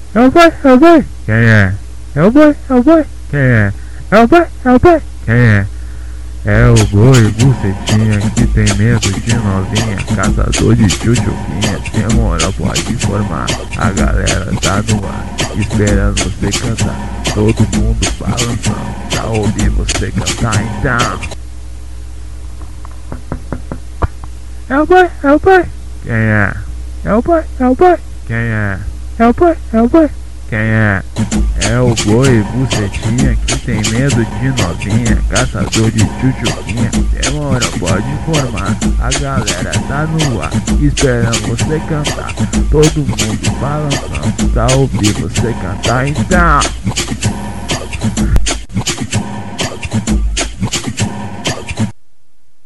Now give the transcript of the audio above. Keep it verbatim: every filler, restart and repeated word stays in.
É o boi, é o boi. Quem é? É o boi, é o boi. Quem é? É o boi, é o boi. Quem é? É o boi bucetinha que tem medo de novinha, caçador de chuchuquinha, sem moral pode formar. A galera tá no ar, esperando você cantar, todo mundo balançando, pra ouvir você cantar então. É o boi, é o boi. Quem é? É o boi, é o boi. Quem é? É o boi, é o boi. Quem é? É o boi bucetinha que tem medo de novinha, caçador de chuchuquinha, demora, pode informar. A galera tá no ar, esperando você cantar, todo mundo balançando, pra ouvir você cantar então.